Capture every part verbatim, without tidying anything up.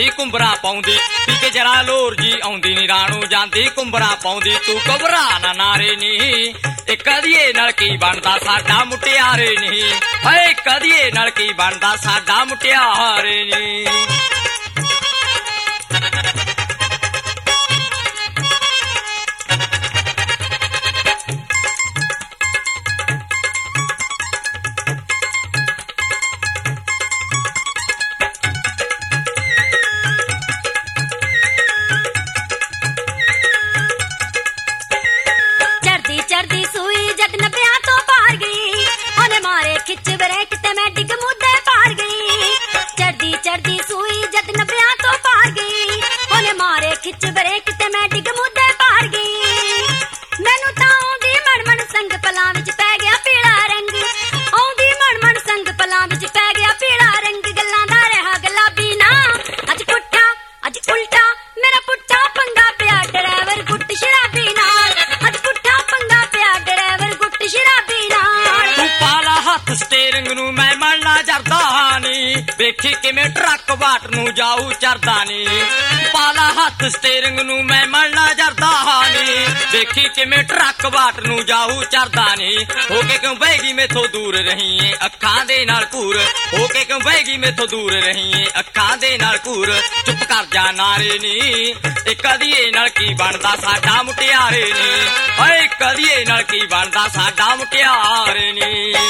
ਜਾਂਦੀ ਕੁੰਬਰਾ ਪਾਉਂਦੀ ਪੀ ਕੇ ਜਰਾ ਲੋਰ ਜੀ ਆਉਂਦੀ ਨੀ ਰਾਣੂ ਜਾਂਦੀ ਕੁੰਬਰਾ ਪਾਉਂਦੀ ਤੂੰ ਘਬਰਾ ਨਾ ਨਾਰੇ ਨੀ ਤੇ ਕਦੀਏ ਨਾਲ ਕੀ ਬਣਦਾ ਸਾਡਾ ਮੁਟਿਆਰੇ ਨੀ ਹਏ ਕਦੀਏ ਨਾਲ ਕੀ ਬਣਦਾ ਸਾਡਾ ਮੁਟਿਆਰੇ ਨੀ चढ़दी सूई जट नब्बे तो पार गई ओने मारे खिच ब्रेक ते मैं डिग मुद्दे पार गई चढ़दी चढ़दी सूई जट नब्बे तो पार गई ओने मारे खिच ब्रेक ते मैं डिग मुद्दे पार गई मैनू तां आउंदी मण मण संग पलां विच पै गया पीला रंग आउंदी मण मण संग पलां विच पै गया पीला रंग गल्लां दा रहा गुलाबी ना अज पुट्ठा अज उल्टा मेरा पुट्ठा पंगा पिया ड्राइवर गुट शराबी नाल अज पुट्ठा पंगा पिया ड्राइवर गुट शराबी नाल तू पाला हथ स्टेरिंग नू मैं मलना जरदा नी वेखी किवें ट्रक वाट नू जाऊ चरदा नी पाला हथ स्टेरिंग नू मैं मलना जरदा नी वेखी किवें ट्रक वाट नू जाऊ चरदा नी होके क्यों बहगी मेथों दूर रही अखां दे नाल घूर होके क्यों बहगी मेथों दूर रही अखां दे नाल घूर चुप कर जा नारे नी ते कदीए नाल की बनदा साडा मुटियारे नी हए कदीए नाल की बनदा साडा मुटियारे नी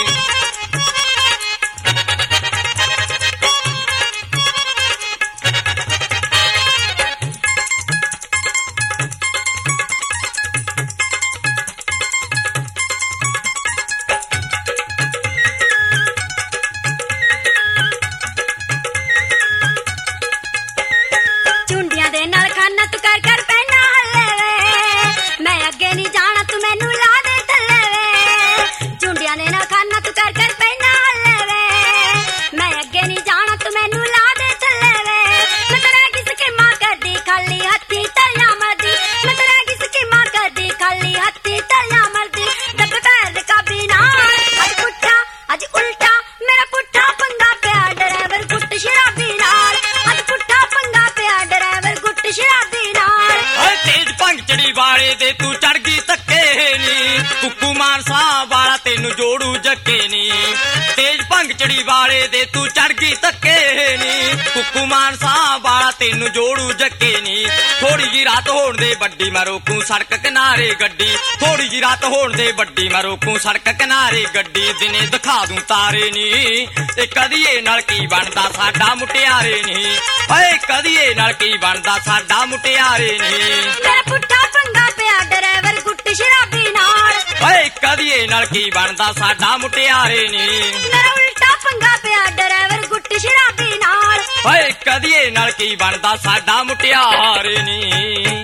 चुंडियां दे नाल खाना तू कर कर पैना हल्ले वे मैं अगे नहीं जाना तू मैनू ला दे थल्ले वे चुंडियां दे नाल खाना तू कर कर पैना हल्ले वे मैं अगे नहीं जाना तू मैनू ला दे थल्ले वे मैं तेरा किसके मां कर दी खाली हत्थी तलिया मरदी मैं तेरा किसके मां कर दी खाली हत्थी तलिया मरदी दब पैर काबी नाल अज पुट्ठा अज उल्टा मेरा पुट्ठा पंगा पिया ड्राइवर गुट शराबी नाल अज पुट्ठा पंगा पिया ड्राइवर गुट शराबी नाल हए तेज पंचड़ी वाले दे तू चढ़ गई धक्के नी कुक्कू मानसा वाला तेनू जोड़ू जक्के नी तेज पंचड़ी वाले दे तू चढ़ गई धक्के नी कुक्कू मानसा वाला तेनू जोड़ू जक्के नी थोड़ी जी रात होण दे बड्डी मैं रोकूं सड़क किनारे गड्डी थोड़ी जी रात होण दे बड्डी मैं रोकूं सड़क किनारे गड्डी दिने दिखा दूं तारे नी ते कदीए नाल की बनदा साडा मुटियारे नी हए कदीए नाल की बनदा साडा मुटियारे नी मेरा पुट्ठा पंगा पिया ड्राइवर गुट शराबी नाल हए कदीए नाल की बनदा साडा मुटियारे नी मेरा उल्टा पंगा पिया ड्राइवर गुट शराबी नाल हए कदीए नाल की बनदा साडा मुटियारे नी।